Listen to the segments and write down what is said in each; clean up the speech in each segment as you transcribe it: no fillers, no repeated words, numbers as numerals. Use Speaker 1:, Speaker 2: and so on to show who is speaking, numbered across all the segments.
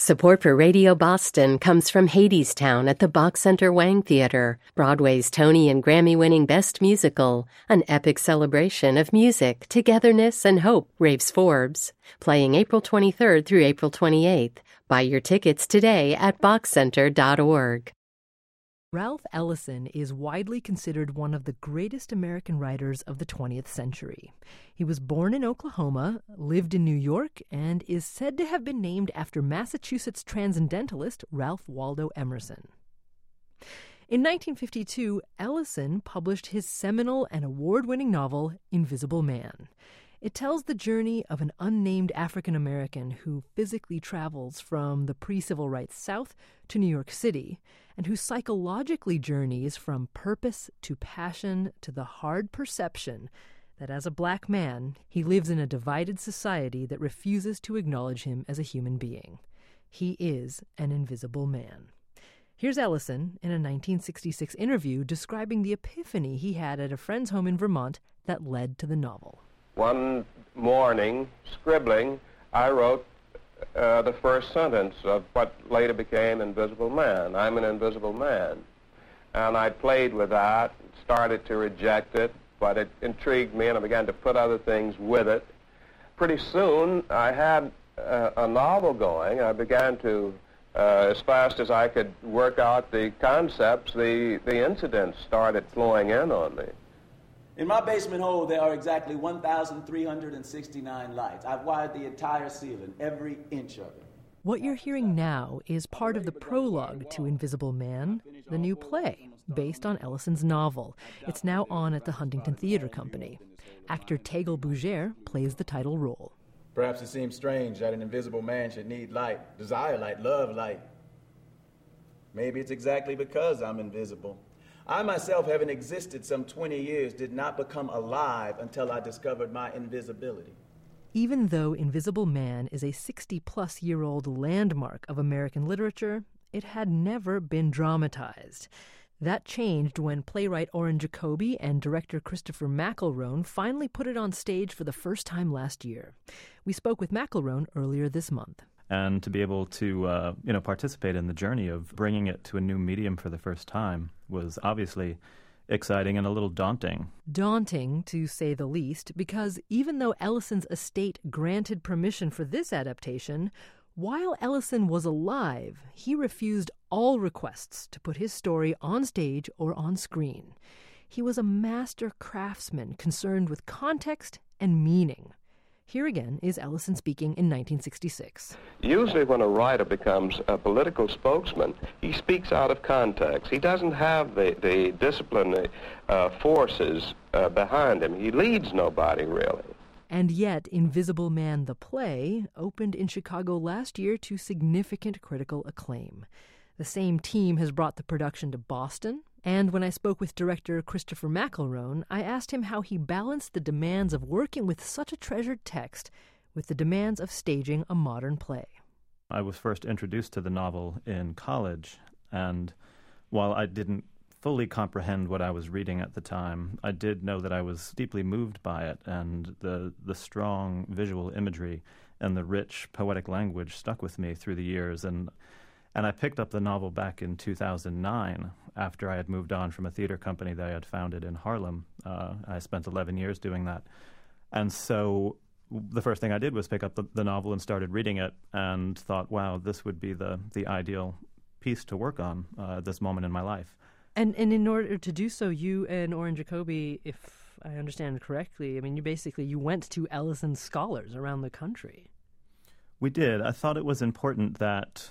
Speaker 1: Support for Radio Boston comes from Hadestown at the Bach Center Wang Theater, Broadway's Tony and Grammy-winning Best Musical, an epic celebration of music, togetherness, and hope, raves Forbes. Playing April 23rd through April 28th. Buy your tickets today at bachcenter.org.
Speaker 2: Ralph Ellison is widely considered one of the greatest American writers of the 20th century. He was born in Oklahoma, lived in New York, and is said to have been named after Massachusetts transcendentalist Ralph Waldo Emerson. In 1952, Ellison published his seminal and award-winning novel, Invisible Man. It tells the journey of an unnamed African-American who physically travels from the pre-civil rights South to New York City, and who psychologically journeys from purpose to passion to the hard perception that as a black man, he lives in a divided society that refuses to acknowledge him as a human being. He is an invisible man. Here's Ellison in a 1966 interview describing the epiphany he had at a friend's home in Vermont that led to the novel.
Speaker 3: One morning, scribbling, I wrote the first sentence of what later became Invisible Man. I'm an invisible man. And I played with that, started to reject it, but it intrigued me, and I began to put other things with it. Pretty soon, I had a novel going. I began to, as fast as I could work out the concepts, the incidents started flowing in on me.
Speaker 4: In my basement hole, there are exactly 1,369 lights. I've wired the entire ceiling, every inch of it.
Speaker 2: What you're hearing now is part of the prologue to Invisible Man, the new play, based on Ellison's novel. It's now on at the Huntington Theatre Company. Actor Tegal Bougere plays the title role.
Speaker 5: Perhaps it seems strange that an invisible man should need light, desire light, love light. Maybe it's exactly because I'm invisible. I myself, having existed some 20 years, did not become alive until I discovered my invisibility.
Speaker 2: Even though Invisible Man is a 60-plus-year-old landmark of American literature, it had never been dramatized. That changed when playwright Orrin Jacoby and director Christopher McElrone finally put it on stage for the first time last year. We spoke with McElrone earlier this month.
Speaker 6: And to be able to, participate in the journey of bringing it to a new medium for the first time was obviously exciting and a little daunting.
Speaker 2: Daunting, to say the least, because even though Ellison's estate granted permission for this adaptation, while Ellison was alive, he refused all requests to put his story on stage or on screen. He was a master craftsman concerned with context and meaning. Here again is Ellison speaking in 1966.
Speaker 3: Usually when a writer becomes a political spokesman, he speaks out of context. He doesn't have the disciplinary forces behind him. He leads nobody, really.
Speaker 2: And yet, Invisible Man, the play, opened in Chicago last year to significant critical acclaim. The same team has brought the production to Boston, and when I spoke with director Christopher McElrone, I asked him how he balanced the demands of working with such a treasured text with the demands of staging a modern play.
Speaker 6: I was first introduced to the novel in college, and while I didn't fully comprehend what I was reading at the time, I did know that I was deeply moved by it, and the strong visual imagery and the rich poetic language stuck with me through the years. And I picked up the novel back in 2009 after I had moved on from a theater company that I had founded in Harlem. I spent 11 years doing that. And so the first thing I did was pick up the novel and started reading it and thought, wow, this would be the ideal piece to work on at this moment in my life.
Speaker 2: And in order to do so, you and Orrin Jacoby, if I understand correctly, I mean, you went to Ellison's scholars around the country.
Speaker 6: We did. I thought it was important that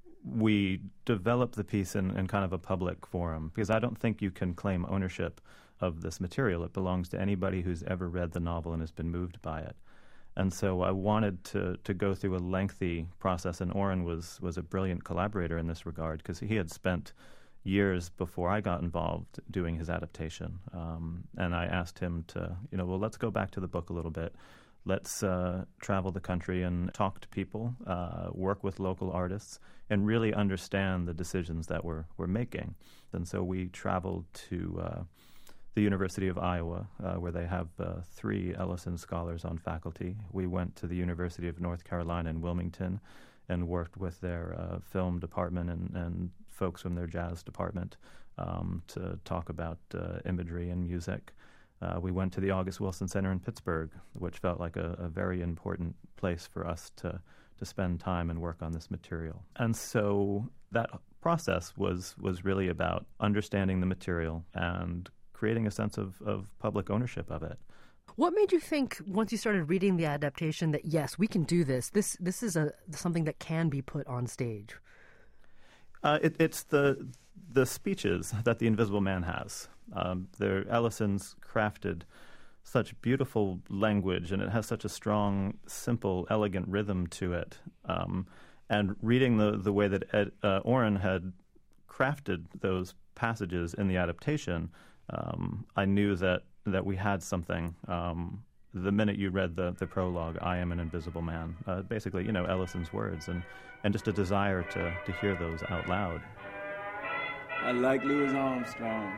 Speaker 6: we develop the piece in kind of a public forum, because I don't think you can claim ownership of this material. It belongs to anybody who's ever read the novel and has been moved by it. And so I wanted to go through a lengthy process, and Orrin was a brilliant collaborator in this regard, because he had spent years before I got involved doing his adaptation. And I asked him to, let's go back to the book a little bit. Let's travel the country and talk to people, work with local artists, and really understand the decisions that we're making. And so we traveled to the University of Iowa, where they have 3 Ellison scholars on faculty. We went to the University of North Carolina in Wilmington and worked with their film department and folks from their jazz department to talk about imagery and music. We went to the August Wilson Center in Pittsburgh, which felt like a very important place for us to spend time and work on this material. And so that process was really about understanding the material and creating a sense of public ownership of it.
Speaker 2: What made you think, once you started reading the adaptation, that yes, we can do this? This is something that can be put on stage.
Speaker 6: It's the speeches that the Invisible Man has. Ellison's crafted such beautiful language, and it has such a strong, simple, elegant rhythm to it. And reading the way that Oren had crafted those passages in the adaptation, I knew that we had something. The minute you read the prologue, "I am an invisible man," basically, Ellison's words, and just a desire to hear those out loud.
Speaker 5: I like Louis Armstrong.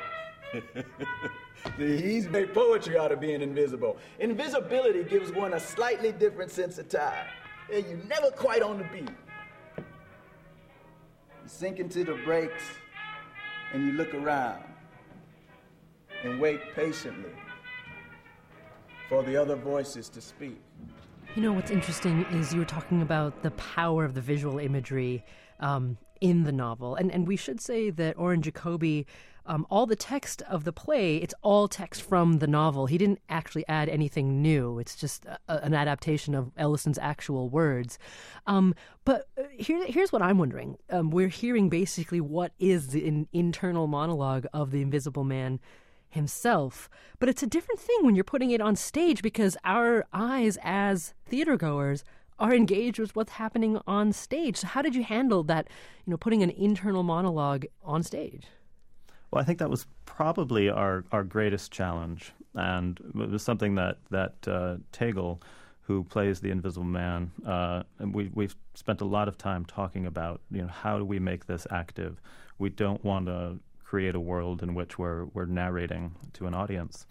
Speaker 5: He's made poetry out of being invisible. Invisibility gives one a slightly different sense of time. And you're never quite on the beat. You sink into the breaks and you look around and wait patiently for the other voices to speak.
Speaker 2: What's interesting is you were talking about the power of the visual imagery in the novel. And we should say that Oren Jacoby, all the text of the play, it's all text from the novel. He didn't actually add anything new. It's just an adaptation of Ellison's actual words. But here's what I'm wondering. We're hearing basically what is the internal monologue of the Invisible Man himself. But it's a different thing when you're putting it on stage, because our eyes as theatergoers are engaged with what's happening on stage. So how did you handle that, putting an internal monologue on stage?
Speaker 6: Well, I think that was probably our greatest challenge, and it was something that Tegel, who plays the Invisible Man, and we've spent a lot of time talking about, how do we make this active? We don't want to create a world in which we're narrating to an audience.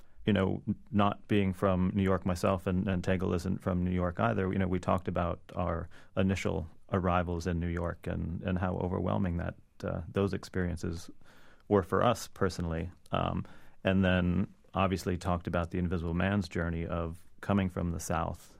Speaker 6: Not being from New York myself, and Tegel isn't from New York either, we talked about our initial arrivals in New York and how overwhelming that those experiences were for us personally. And then obviously talked about the Invisible Man's journey of coming from the South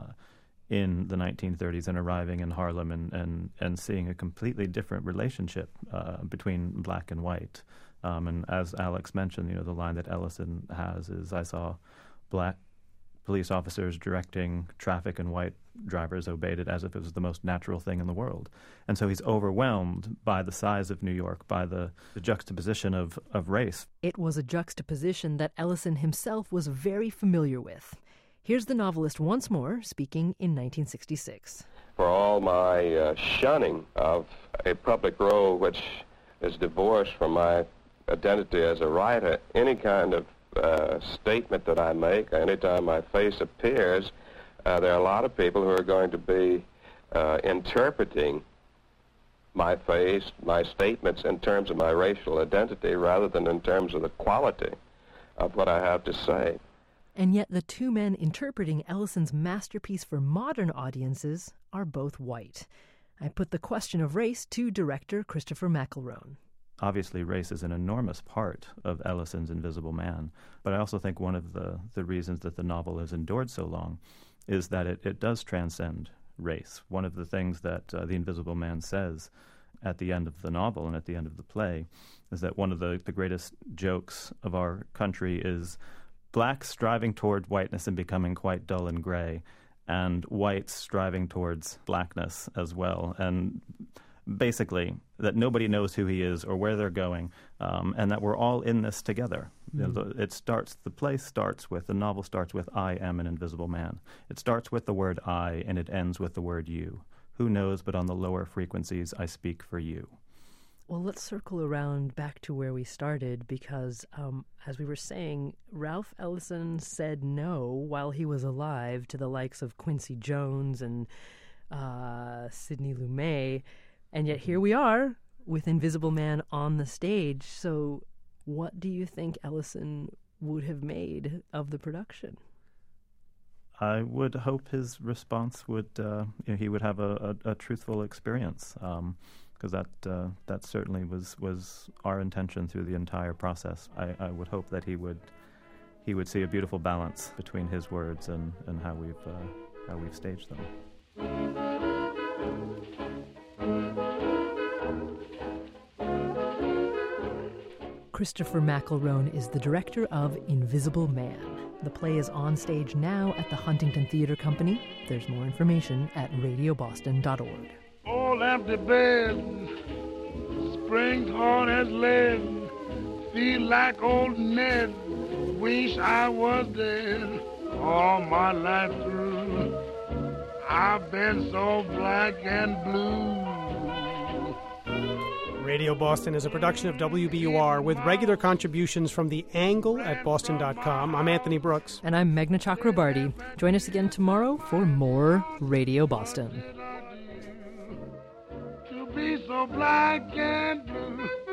Speaker 6: in the 1930s and arriving in Harlem and seeing a completely different relationship between black and white. And as Alex mentioned, the line that Ellison has is, "I saw black police officers directing traffic and white drivers obeyed it as if it was the most natural thing in the world." And so he's overwhelmed by the size of New York, by the juxtaposition of race.
Speaker 2: It was a juxtaposition that Ellison himself was very familiar with. Here's the novelist once more, speaking in 1966.
Speaker 3: For all my shunning of a public role which is divorced from my identity as a writer, any kind of statement that I make, anytime my face appears, there are a lot of people who are going to be interpreting my face, my statements in terms of my racial identity rather than in terms of the quality of what I have to say.
Speaker 2: And yet the two men interpreting Ellison's masterpiece for modern audiences are both white. I put the question of race to director Christopher McElrone.
Speaker 6: Obviously, race is an enormous part of Ellison's Invisible Man, but I also think one of the reasons that the novel has endured so long is that it does transcend race. One of the things that the Invisible Man says at the end of the novel and at the end of the play is that one of the greatest jokes of our country is blacks striving toward whiteness and becoming quite dull and gray, and whites striving towards blackness as well. And basically, that nobody knows who he is or where they're going, and that we're all in this together.
Speaker 2: Mm-hmm.
Speaker 6: The novel starts with, "I am an invisible man." It starts with the word "I," and it ends with the word "you." Who knows, but on the lower frequencies, I speak for you.
Speaker 2: Well, let's circle around back to where we started, because, as we were saying, Ralph Ellison said no while he was alive to the likes of Quincy Jones and Sidney Lumet. And yet here we are with Invisible Man on the stage. So what do you think Ellison would have made of the production?
Speaker 6: I would hope his response would, he would have a truthful experience, because that certainly was our intention through the entire process. I would hope that he would see a beautiful balance between his words and how we've staged them.
Speaker 2: Christopher McElrone is the director of Invisible Man. The play is on stage now at the Huntington Theater Company. There's more information at radioboston.org.
Speaker 7: Old empty bed, spring's hard as lead, feel like old Ned, wish I was dead. All my life through, I've been so black and blue.
Speaker 8: Radio Boston is a production of WBUR with regular contributions from The Angle at boston.com. I'm Anthony Brooks.
Speaker 2: And I'm Meghna Chakrabarty. Join us again tomorrow for more Radio Boston.
Speaker 7: To be so black and blue.